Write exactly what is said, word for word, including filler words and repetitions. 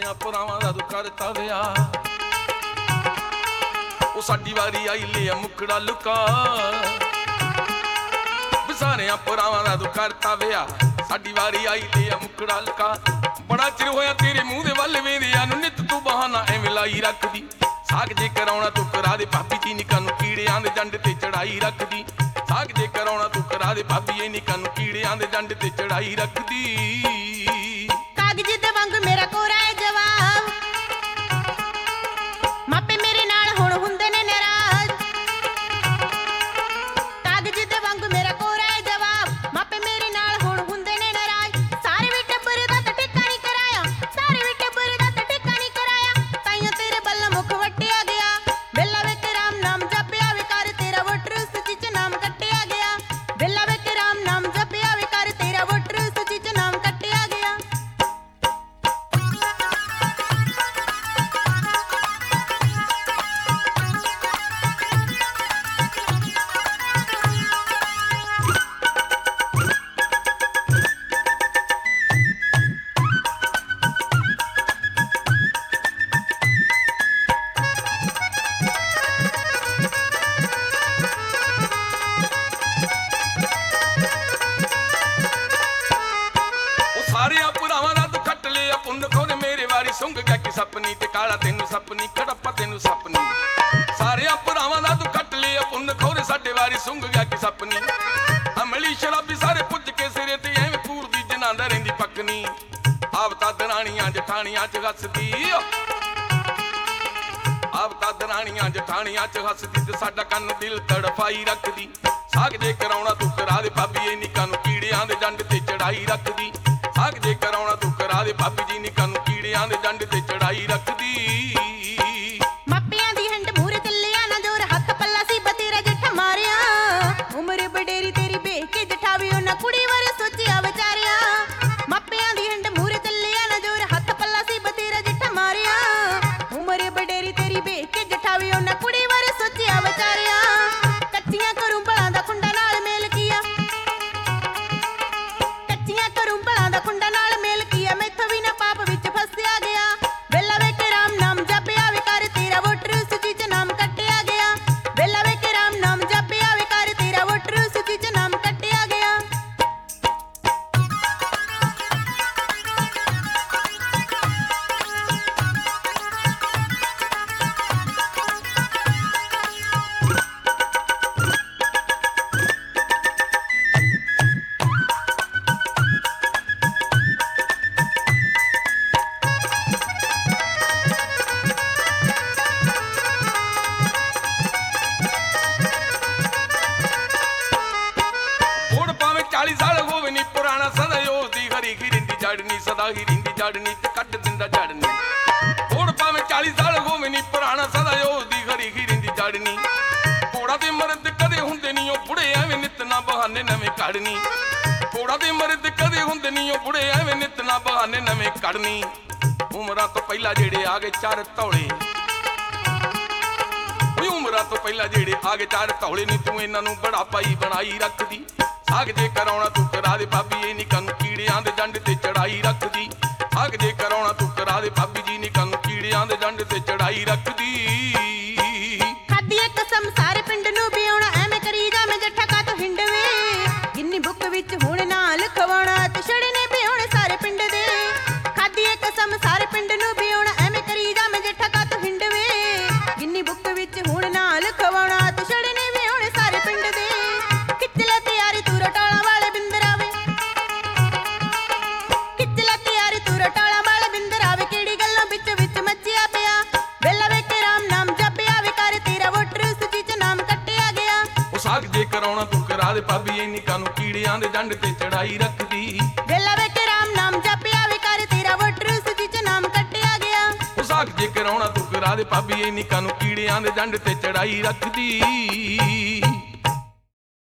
ਸਾਰਿਆਂ ਭਰਾਵਾਂ ਦਾ ਤੂੰ ਕਰਤਾ ਵਿਆਹ। ਉਹ ਸਾਡੀ ਵਾਰੀ ਆਈ ਲਿਆ ਮੁਖੜਾ ਲੁਕਾ, ਸਾਰਿਆਂ ਭਰਾਵਾਂ ਦਾ ਤੂੰ ਕਰਤਾ ਵਿਆਹ। ਸਾਡੀ ਵਾਰੀ ਆਈ ਲਿਆ ਮੁਖੜਾ ਲੁਕਾ। ਬੜਾ ਚਿਰ ਹੋਇਆ ਤੇਰੇ ਮੂੰਹ ਦੇ ਵੱਲ ਵੇਂਦਿਆਂ ਨੂੰ, ਨਿੱਤ ਤੂੰ ਬਹਾਨਾ ਐਵੇਂ ਲਾਈ ਰੱਖਦੀ। ਸਾਗ ਜੇ ਕਰਾਉਣਾ ਤੂੰ ਕਰਾ ਦੇ ਭਾਬੀ ਜੀ ਨਿੱਕਾਂ ਨੂੰ, ਕੀੜਿਆਂ ਦੇ ਜੰਡ ਤੇ ਚੜਾਈ ਰੱਖਦੀ। ਸਾਗ ਜੇ ਕਰਾਉਣਾ ਤੂੰ ਕਰਾ ਦੇ ਭਾਬੀ ਇਹ ਨਿੱਕਾਂ ਨੂੰ, ਕੀੜਿਆਂ ਦੇ ਜੰਡ ਤੇ ਚੜਾਈ ਰੱਖਦੀ। ਕਾਗਜ਼ ਦੇ ਵਾਂਗ ਮੇਰਾ ਕੋਰਾ ਹੈ ਜਵਾਬ, ਮਾਪੇ ਮੇਰੇ ਨਾਲ ਹੁਣ ਹੁੰਦੇ ਨੇ ਨਾਰਾਜ਼। ਕਾਗਜ਼ ਦੇ ਵਾਂਗ ਮੇਰਾ ਕੋਰਾ ਹੈ ਜਵਾਬ, ਮਾਪੇ ਮੇਰੇ ਨਾਲ ਹੁਣ ਹੁੰਦੇ ਨੇ ਨਾਰਾਜ਼। ਸਾਰੇ ਵੀ ਟੱਬਰ ਦਾ ਤਾਂ ਟਿੱਕਾ ਨਹੀਂ ਕਰਾਇਆ, ਸਾਰੇ ਵੀ ਟੱਬਰ ਦਾ ਤਾਂ ਟਿੱਕਾ ਨਹੀਂ ਕਰਾਇਆ। ਤਾਈਓ ਤੇਰੇ ਬੱਲ ਮੁਖ ਵੱਟਿਆ ਗਿਆ, ਬੇਲਾ ਵੇ ਕੇ ਰਾਮ ਨਾਮ ਜਪਿਆ ਵੇ ਕਰ ਤੇਰਾ ਵੋਟਰ ਸੂਚੀ ਚ ਨਾਮ ਕੱਟਿਆ ਗਿਆ। ਬੇਲਾ ਵੇ ਕੇ ਰਾਮ ਨਾਮ ਜਪਿਆ ਵੇ ਕਰ ਤੇਰਾ ਵੋਟਰ ਸੂਚੀ ਚ ਨਾਮ ਕੱਟਿਆ ਗਿਆ। ਸਾਰਿਆਂ ਭਰਾਵਾਂ ਦਾ ਤੂੰ ਖੱਟ ਲਿਆ ਪੁੰਨ ਖੋਰੇ, ਮੇਰੇ ਵਾਰੀ ਸੁੰਘ ਗਿਆ ਕਿ ਸਪਨੀ ਤੇ ਕਾਲਾ ਤੈਨੂੰ ਸਪਨੀ ਕੜੱਪਾ ਤੈਨੂੰ ਸਪਨੀ। ਸਾਰਿਆਂ ਭਰਾਵਾਂ ਦਾ ਤੂੰ ਖੱਟ ਲਿਆ ਪੁੰਨ ਖੋਰੇ, ਸਾਡੇ ਵਾਰੀ ਸੁੰਘ ਗਿਆ ਕਿ ਸਪਨੀ। ਅਮਲੀ ਸ਼ਰਾਬੀ ਸਾਰੇ ਪੁੱਜ ਕੇ ਸਿਰੇ ਤੇ ਐਵੇਂ ਪੂਰਦੀ ਜਨਾਂਦਾ ਰਹਿੰਦੀ ਪੱਕਨੀ। ਆਪ ਤਾਂ ਦਰਾਣੀਆਂ ਜਠਾਣੀਆਂ ਚ ਹੱਸਦੀ, ਆਪ ਤਾਂ ਦਰਾਣੀਆਂ ਜਠਾਣੀਆਂ ਚ ਹੱਸਦੀ ਤੇ ਸਾਡਾ ਕੰਨ ਦਿਲ ਤੜਫਾਈ ਰੱਖਦੀ। ਸਾਗ ਜੇ ਕਰਾਉਣਾ ਤੂੰ ਕਰਾ ਦੇ ਭਾਬੀ ਇਹ ਨਿੱਕਾਂ ਨੂੰ, ਕੀੜਿਆਂ ਦੇ ਜੰਡ ਤੇ ਚੜਾਈ ਰੱਖਦੀ। ਸਾਗ ਜੇ ਕਰਾਉਣਾ ਤੂੰ ਕਰਾ ਦੇ ਭਾਬੀ ਜੀ ਨਿੱਕਾਂ ਨੂੰ, ਕੀੜਿਆਂ ਦੇ ਜੰਡ ਤੇ ਚੜਾਈ ਰੱਖਦੀ। ਮਾਪਿਆਂ ਦੀ ਹੰਡ ਮੂਰੇ ਚੱਲਿਆ ਨਾ ਜੋਰ, ਹੱਥ ਪੱਲਾ ਸੀ ਬਤੇਰਾ ਜੱਠਾ ਮਾਰਿਆ। ਉਮਰ ਬਡੇਰੀ ਤੇਰੀ ਵੇਖ ਕੇ ਜਠਾਵੀ ਉਹਨਾਂ ਕੁੜੀ ਬਾਰੇ ਸੋਚਿਆ ਵਿਚਾਰਿਆ। ਮਾਪਿਆਂ ਦੀ ਹੰਡ ਮੂਰੇ ਚੱਲਿਆ ਨਾ ਜੋਰ, ਹੱਥ ਪੱਲਾ ਸੀ ਬਤੇਰਾ ਜੱਠਾ ਮਾਰਿਆ। ਉਮਰ ਬਡੇਰੀ ਤੇਰੀ ਵੇਖ ਕੇ ਜਠਾਵੀ ਉਹਨਾਂ ਕੁੜੀ ਬਾਰੇ ਸੋਚਿਆ ਵਿਚਾਰਿਆ। ਕੱਚੀਆਂ ਕਰੂੰ ਬਲਾਂ ਦਾ ਖੁੰਡਾ ਨਾਲ ਮੇਲ ਕੀਆ, ਕੱਚੀਆਂ ਕਰੂੰ ਬਲਾਂ ਦਾ ਖੁੰਡਾ ਨਾਲ ਮੇਲ ਕੀਆ। ਮੈਥੋਂ ਵੀ ਨਾ ਪਾਪ ਵਿੱਚ ਫਸਿਆ ਗਿਆ, ਬੇਲਾ ਵੇ ਕੇ ਰਾਮ ਨਾਮ ਜਪਿਆ ਵੇ ਕਰ ਤੇਰਾ ਵੋਟਰ ਸੂਚੀ ਚ ਨਾਮ ਕੱਟਿਆ ਗਿਆ। ਬੇਲਾ ਵੇ ਕੇ ਰਾਮ ਨਾਮ ਜਪਿਆ ਵੇ ਕਰ ਤੇਰਾ ਵੋਟਰ ਸੂਚੀ ਚ ਨਾਮ ਕੱਟਿਆ ਗਿਆ। ਵੋਟ ਭਾਵੇਂ ਚਾਲੀ ਸਾਲ ਹੋਵੇ ਨੀ ਪੁਰਾਣਾ, ਸਦਾ ਉਸ ਦੀ ਹਰੀ ਹਿਰਿੰਦੀ ਜੜਨੀ, ਸਦਾ ਹਿਰਿੰਦੀ ਜੜਨੀ ਤੇ ਕੱਢ ਦਿੰਦਾ ਜੜਨੀ। ਵੋਟ ਭਾਵੇਂ ਚਾਲੀ ਸਾਲ ਹੋਵੇ ਨੀ ਪੁਰਾਣਾ, ਸਦਾ ਉਸ ਦੀ ਹਰੀ ਹਿਰਿੰਦੀ ਜੜਨੀ। ਘੋੜਾ ਦੇ ਮਰਦ ਕਦੇ ਹੁੰਦੇ ਨਹੀਂ ਉਹ ਬੁੜੇ, ਐਵੇਂ ਨਿੱਤ ਨਾ ਬਹਾਨੇ ਨਵੇਂ ਕੱਢਣੀ। ਘੋੜਾ ਦੇ ਮਰਦ ਕਦੇ ਹੁੰਦੇ ਨਹੀਂ ਉਹ ਬੁੜੇ, ਐਵੇਂ ਨਿੱਤ ਨਾ ਬਹਾਨੇ ਨਵੇਂ ਕੱਢਣੀ। ਉਮਰਾਂ ਤੋਂ ਪਹਿਲਾਂ ਜਿਹੜੇ ਆ ਗਏ ਚਾਰ ਧੌਲੇ, ਉਮਰਾਂ ਤੋਂ ਪਹਿਲਾਂ ਜਿਹੜੇ ਆ ਗਏ ਚਾਰ ਧੌਲੇ ਨੀ, ਤੂੰ ਇਹਨਾਂ ਨੂੰ ਬੜਾ ਪਾਈ ਬਣਾਈ ਰੱਖਦੀ। ਸਾਗ ਜੇ ਕਰਾਉਣਾ ਤੂੰ ਕਰਾ ਦੇ ਭਾਬੀ ਇਹ ਨਿੱਕਾਂ ਨੂੰ, ਕੀੜਿਆਂ ਦੇ ਜੰਡ ਤੇ ਚੜਾਈ ਰੱਖਦੀ। ਸਾਗ ਜੇ ਕਰਾਉਣਾ ਤੂੰ ਕਰਾ ਦੇ ਭਾਬੀ ਜੀ ਨਿੱਕਾਂ ਨੂੰ, ਕੀੜਿਆਂ ਦੇ ਜੰਡ ਤੇ ਚੜਾਈ ਰੱਖਦੀ। ਖਾਦੀ ਇੱਕ ਕਸਮ ਸਾਰੇ ਪਿੰਡ ਨੂੰ ਪਿਆਉਣਾ, ਐਵੇਂ ਕਰੀ ਜਾ ਮੈਂ ਜੱਠਾ ਕਾ ਤੂੰ ਹਿੰਡਵੇ। ਜਿੰਨੀ ਬੁੱਕ ਵਿੱਚ ਹੁਣ ਨਾ ਲਿਖਵਾਉਣਾ, ਤੇ ਛੜਨੇ ਪਿਆਉਣੇ ਸਾਰੇ ਪਿੰਡ ਦੇ। ਖਾਦੀ ਇੱਕ ਕਸਮ ਸਾਰੇ ਪਿੰਡ ਨੂੰ ਪਿਆਉਣਾ, ਐਵੇਂ ਕਰੀ ਜਾ ਮੈਂ ਜੱਠਾ ਕਾ ਤੂੰ ਹਿੰਡਵੇ। ਜਿੰਨੀ ਬੁੱਕ ਵਿੱਚ ਹੁਣ ਨਾ ਲਿਖਵਾਉਣਾ, ਤੇ ਛੜਨੇ ਪਿਆਉਣੇ ਸਾਰੇ ਪਿੰਡ ਦੇ। ਖਿੱਚ ਲੈ ਤਿਆਰੀ ਤੂੰ ਰਟਾਲਾਂ ਵਾਲੇ ਬਿੰਦਰਾਵੇ, ਖਿੱਚ ਲੈ ਤਿਆਰੀ ਤੂੰ ਰਟਾਲਾਂ ਵਾਲੇ ਬਿੰਦਰਾਵੇ। ਕਿਹੜੀ ਗੱਲਾਂ ਵਿੱਚ ਵਿੱਚ ਮੱਚਿਆ ਪਿਆ, ਬੇਲਾ ਵੇ ਕੇ ਰਾਮ ਨਾਮ ਜਪਿਆ ਵੇ ਕਰ ਤੇਰਾ ਵੋਟਰ ਸੂਚੀ ਚ ਨਾਮ ਕੱਟਿਆ ਗਿਆ। ਉਹ ਸਾਗ ਜੇ ਕਰਾਉਣਾ ਤੂੰ ਕਰਾ ਦੇ ਭਾਬੀ ਇਹ ਨਿੱਕਾਂ ਨੂੰ, ਕੀੜਿਆਂ ਦੇ ਜੰਡ ਤੇ ਚੜਾਈ ਰੱਖਦੀ। ਬੇਲਾ ਵੇ ਕੇ ਰਾਮ ਨਾਮ ਜਪਿਆ ਵੇ ਕਰ ਤੇਰਾ ਵੋਟਰ ਸੂਚੀ ਚ ਨਾਮ ਕੱਟਿਆ ਗਿਆ। ਉਹ ਸਾਗ ਜੇ ਕਰਾਉਣਾ ਤੂੰ ਕਰਾ ਦੇ ਭਾਬੀ ਇਹ ਨਿੱਕਾਂ ਨੂੰ, ਕੀੜਿਆਂ ਦੇ ਜੰਡ ਤੇ ਚੜਾਈ ਰੱਖਦੀ।